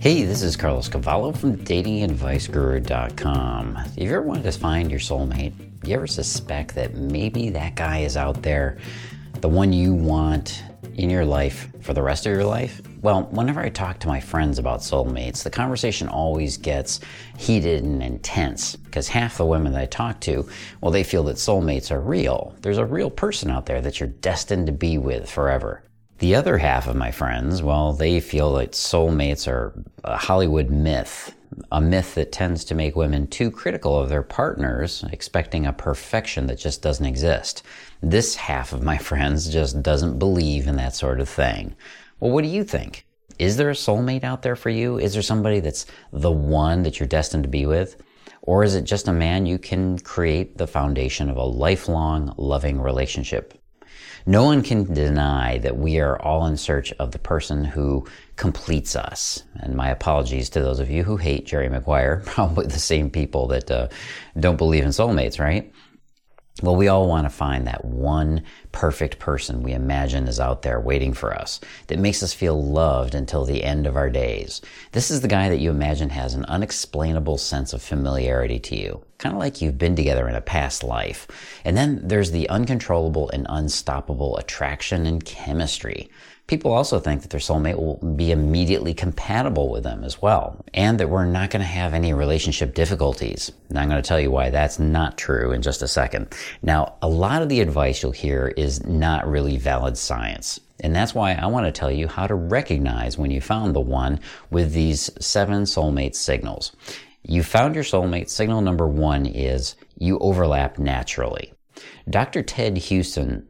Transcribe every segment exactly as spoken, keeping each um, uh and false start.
Hey, this is Carlos Cavallo from dating advice guru dot com. Have you ever wanted to find your soulmate? You ever suspect that maybe that guy is out there, the one you want in your life for the rest of your life? Well, whenever I talk to my friends about soulmates, the conversation always gets heated and intense because half the women that I talk to, well, they feel that soulmates are real. There's a real person out there that you're destined to be with forever. The other half of my friends, well, they feel that soulmates are a Hollywood myth, a myth that tends to make women too critical of their partners, expecting a perfection that just doesn't exist. This half of my friends just doesn't believe in that sort of thing. Well, what do you think? Is there a soulmate out there for you? Is there somebody that's the one that you're destined to be with? Or is it just a man you can create the foundation of a lifelong, loving relationship? No one can deny that we are all in search of the person who completes us. And my apologies to those of you who hate Jerry Maguire, probably the same people that uh, don't believe in soulmates, right? Well, we all want to find that one perfect person we imagine is out there waiting for us that makes us feel loved until the end of our days. This is the guy that you imagine has an unexplainable sense of familiarity to you, kind of like you've been together in a past life. And then there's the uncontrollable and unstoppable attraction and chemistry. People also think that their soulmate will be immediately compatible with them as well, and that we're not going to have any relationship difficulties. And I'm going to tell you why that's not true in just a second. Now, a lot of the advice you'll hear is not really valid science. And that's why I want to tell you how to recognize when you found the one with these seven soulmate signals. You found your soulmate. Signal number one is you overlap naturally. Doctor Ted Houston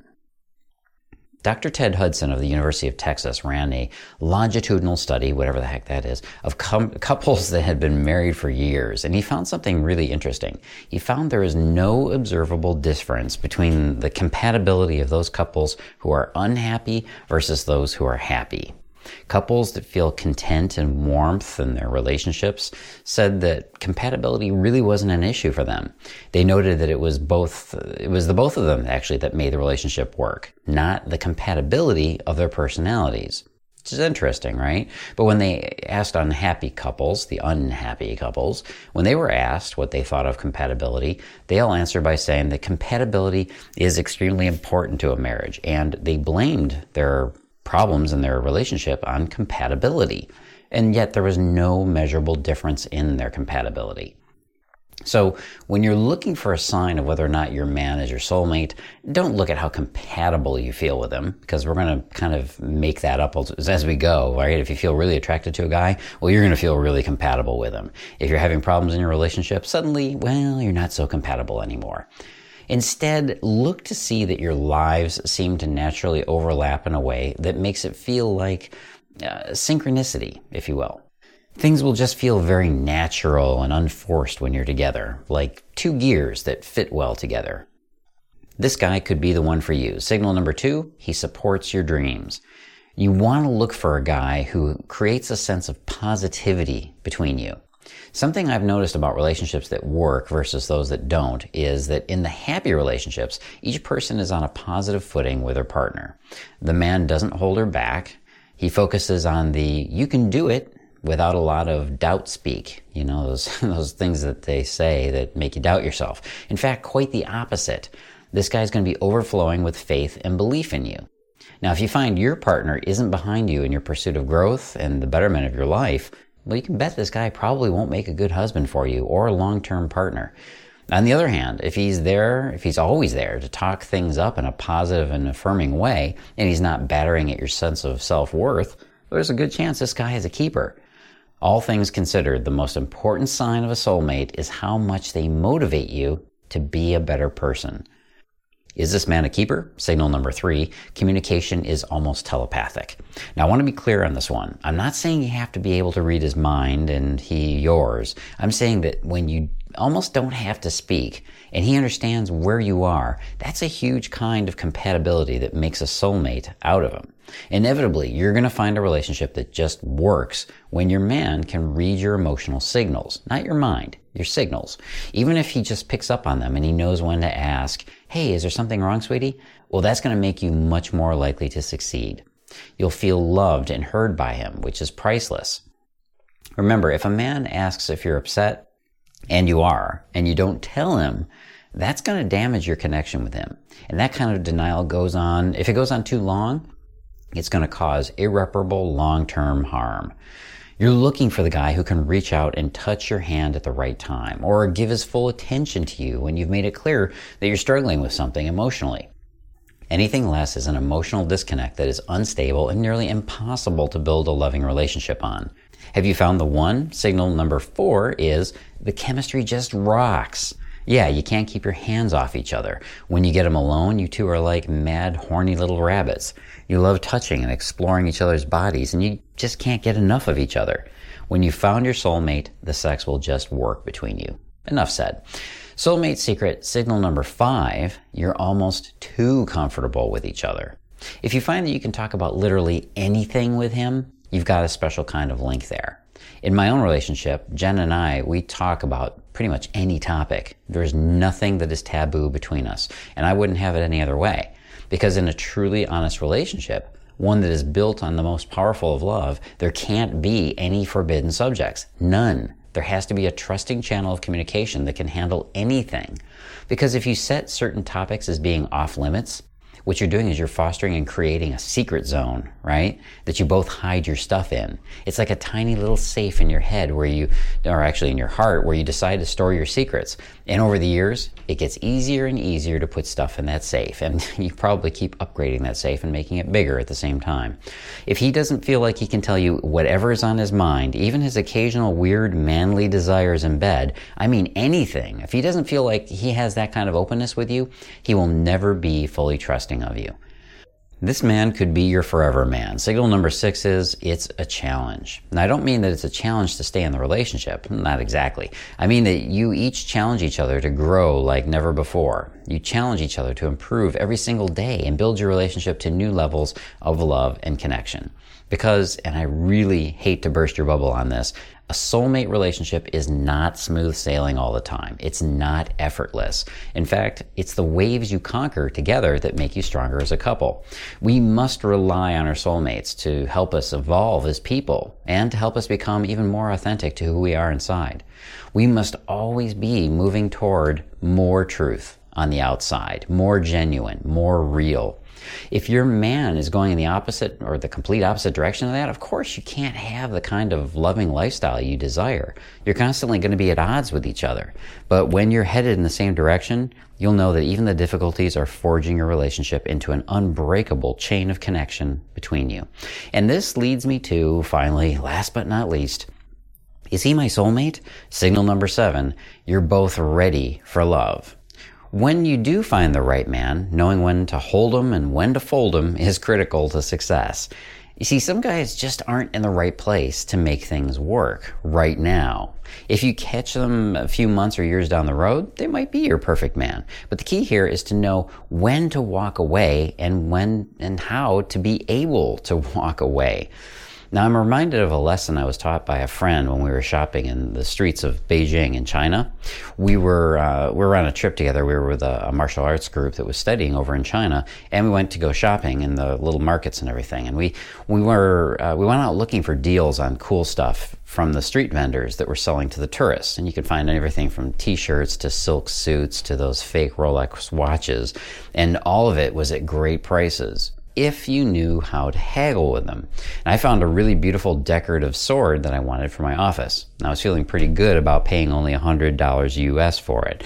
Doctor Ted Hudson of the University of Texas ran a longitudinal study, whatever the heck that is, of com- couples that had been married for years, and he found something really interesting. He found there is no observable difference between the compatibility of those couples who are unhappy versus those who are happy. Couples that feel content and warmth in their relationships said that compatibility really wasn't an issue for them. They noted that it was both, it was the both of them actually that made the relationship work, not the compatibility of their personalities. Which is interesting, right? But when they asked unhappy couples, the unhappy couples, when they were asked what they thought of compatibility, they all answered by saying that compatibility is extremely important to a marriage, and they blamed their problems in their relationship on compatibility. And yet there was no measurable difference in their compatibility. So when you're looking for a sign of whether or not your man is your soulmate, don't look at how compatible you feel with him, because we're going to kind of make that up as, as we go, right? If you feel really attracted to a guy, well, you're going to feel really compatible with him. If you're having problems in your relationship, suddenly, well, you're not so compatible anymore. Instead, look to see that your lives seem to naturally overlap in a way that makes it feel like uh, synchronicity, if you will. Things will just feel very natural and unforced when you're together, like two gears that fit well together. This guy could be the one for you. Signal number two, he supports your dreams. You want to look for a guy who creates a sense of positivity between you. Something I've noticed about relationships that work versus those that don't is that in the happy relationships, each person is on a positive footing with their partner. The man doesn't hold her back. He focuses on the you can do it without a lot of doubt speak. You know, those, those things that they say that make you doubt yourself. In fact, quite the opposite. This guy's going to be overflowing with faith and belief in you. Now, if you find your partner isn't behind you in your pursuit of growth and the betterment of your life, well, you can bet this guy probably won't make a good husband for you or a long-term partner. On the other hand, if he's there, if he's always there to talk things up in a positive and affirming way, and he's not battering at your sense of self-worth, there's a good chance this guy is a keeper. All things considered, the most important sign of a soulmate is how much they motivate you to be a better person. Is this man a keeper? Signal number three, communication is almost telepathic. Now, I want to be clear on this one. I'm not saying you have to be able to read his mind and he yours. I'm saying that when you almost don't have to speak and he understands where you are, that's a huge kind of compatibility that makes a soulmate out of him. Inevitably, you're going to find a relationship that just works when your man can read your emotional signals, not your mind, your signals. Even if he just picks up on them and he knows when to ask, hey, is there something wrong, sweetie? Well, that's going to make you much more likely to succeed. You'll feel loved and heard by him, which is priceless. Remember, if a man asks if you're upset, and you are, and you don't tell him, that's going to damage your connection with him. And that kind of denial goes on, if it goes on too long, it's going to cause irreparable long-term harm. You're looking for the guy who can reach out and touch your hand at the right time, or give his full attention to you when you've made it clear that you're struggling with something emotionally. Anything less is an emotional disconnect that is unstable and nearly impossible to build a loving relationship on. Have you found the one? Signal number four is the chemistry just rocks. Yeah, you can't keep your hands off each other. When you get them alone, you two are like mad, horny little rabbits. You love touching and exploring each other's bodies, and you just can't get enough of each other. When you found your soulmate, the sex will just work between you. Enough said. Soulmate secret, signal number five, you're almost too comfortable with each other. If you find that you can talk about literally anything with him, you've got a special kind of link there. In my own relationship, Jen and I, we talk about pretty much any topic. There's nothing that is taboo between us, and I wouldn't have it any other way. Because in a truly honest relationship, one that is built on the most powerful of love, there can't be any forbidden subjects. None. There has to be a trusting channel of communication that can handle anything. Because if you set certain topics as being off limits, what you're doing is you're fostering and creating a secret zone, right? That you both hide your stuff in. It's like a tiny little safe in your head where you, or actually in your heart, where you decide to store your secrets. And over the years, it gets easier and easier to put stuff in that safe. And you probably keep upgrading that safe and making it bigger at the same time. If he doesn't feel like he can tell you whatever is on his mind, even his occasional weird manly desires in bed, I mean anything, if he doesn't feel like he has that kind of openness with you, he will never be fully trusting of you. This man could be your forever man. Signal number six is, it's a challenge. Now, I don't mean that it's a challenge to stay in the relationship. Not exactly. I mean that you each challenge each other to grow like never before. You challenge each other to improve every single day and build your relationship to new levels of love and connection. Because, and I really hate to burst your bubble on this, a soulmate relationship is not smooth sailing all the time. It's not effortless. In fact, it's the waves you conquer together that make you stronger as a couple. We must rely on our soulmates to help us evolve as people and to help us become even more authentic to who we are inside. We must always be moving toward more truth on the outside, more genuine, more real. If your man is going in the opposite or the complete opposite direction of that, of course you can't have the kind of loving lifestyle you desire. You're constantly going to be at odds with each other. But when you're headed in the same direction, you'll know that even the difficulties are forging your relationship into an unbreakable chain of connection between you. And this leads me to, finally, last but not least, is he my soulmate? Signal number seven, you're both ready for love. When you do find the right man, knowing when to hold him and when to fold him is critical to success. You see, some guys just aren't in the right place to make things work right now. If you catch them a few months or years down the road, they might be your perfect man. But the key here is to know when to walk away and when and how to be able to walk away. Now, I'm reminded of a lesson I was taught by a friend when we were shopping in the streets of Beijing in China. We were uh, we were on a trip together. We were with a, a martial arts group that was studying over in China, and we went to go shopping in the little markets and everything. And we we were uh, we went out looking for deals on cool stuff from the street vendors that were selling to the tourists. And you could find everything from t-shirts to silk suits to those fake Rolex watches, and all of it was at great prices, if you knew how to haggle with them. And I found a really beautiful decorative sword that I wanted for my office. And I was feeling pretty good about paying only one hundred dollars U S for it,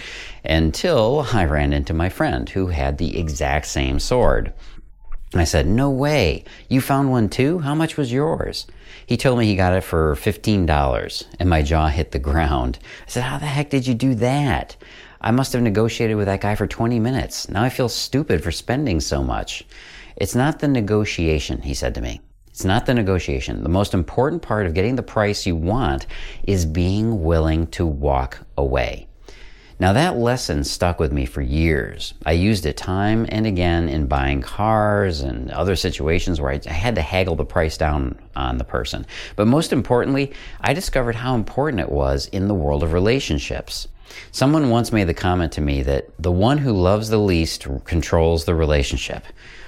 until I ran into my friend who had the exact same sword. And I said, "No way, you found one too? How much was yours?" He told me he got it for fifteen dollars, and my jaw hit the ground. I said, "How the heck did you do that? I must have negotiated with that guy for twenty minutes. Now I feel stupid for spending so much." "It's not the negotiation," he said to me. "It's not the negotiation. The most important part of getting the price you want is being willing to walk away." Now that lesson stuck with me for years. I used it time and again in buying cars and other situations where I had to haggle the price down on the person. But most importantly, I discovered how important it was in the world of relationships. Someone once made the comment to me that the one who loves the least controls the relationship.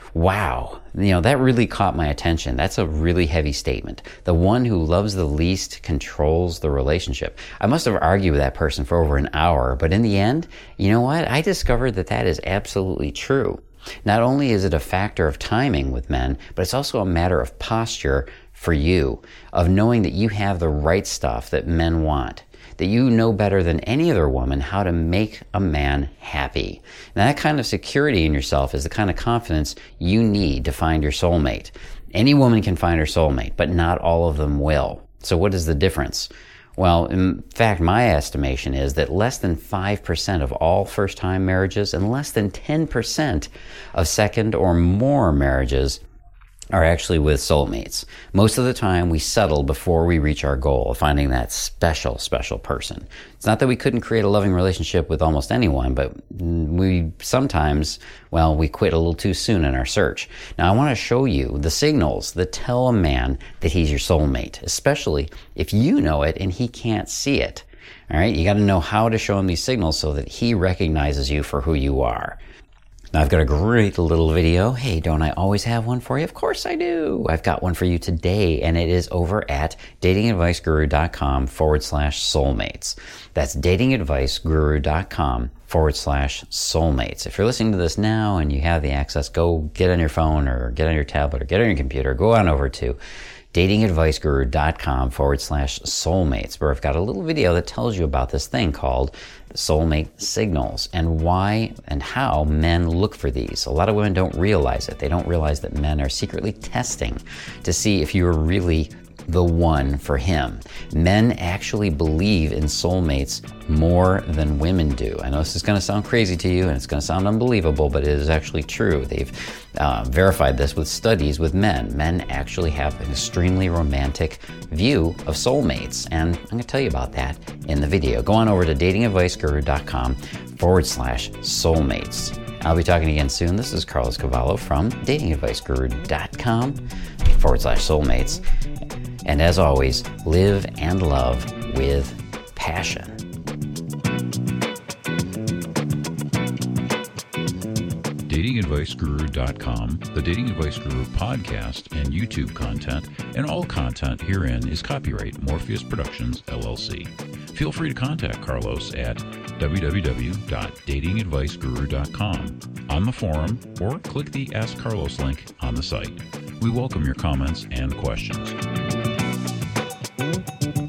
Wow, you know, that really caught my attention. That's a really heavy statement. The one who loves the least controls the relationship. I must have argued with that person for over an hour, but in the end, you know what? I discovered that that is absolutely true. Not only is it a factor of timing with men, but it's also a matter of posture for you, of knowing that you have the right stuff that men want, that you know better than any other woman how to make a man happy. Now, that kind of security in yourself is the kind of confidence you need to find your soulmate. Any woman can find her soulmate, but not all of them will. So what is the difference? Well, in fact, my estimation is that less than five percent of all first-time marriages and less than ten percent of second or more marriages are actually with soulmates. Most of the time, we settle before we reach our goal of finding that special, special person. It's not that we couldn't create a loving relationship with almost anyone, but we sometimes, well, we quit a little too soon in our search. Now, I want to show you the signals that tell a man that he's your soulmate, especially if you know it and he can't see it. All right, you got to know how to show him these signals so that he recognizes you for who you are. Now, I've got a great little video. Hey, don't I always have one for you? Of course I do. I've got one for you today, and it is over at datingadviceguru.com forward slash soulmates. That's datingadviceguru.com forward slash soulmates. If you're listening to this now and you have the access, go get on your phone or get on your tablet or get on your computer. Go on over to datingadviceguru.com forward slash soulmates, where I've got a little video that tells you about this thing called soulmate signals and why and how men look for these. A lot of women don't realize it. They don't realize that men are secretly testing to see if you're really the one for him. Men actually believe in soulmates more than women do. I know this is going to sound crazy to you and it's going to sound unbelievable, but it is actually true. They've uh, verified this with studies with men. Men actually have an extremely romantic view of soulmates, and I'm going to tell you about that in the video. Go on over to datingadviceguru.com forward slash soulmates. I'll be talking again soon. This is Carlos Cavallo from datingadviceguru.com forward slash soulmates. And as always, live and love with passion. dating advice guru dot com, the Dating Advice Guru podcast and YouTube content, and all content herein is copyright Morpheus Productions, L L C. Feel free to contact Carlos at w w w dot dating advice guru dot com on the forum or click the Ask Carlos link on the site. We welcome your comments and questions.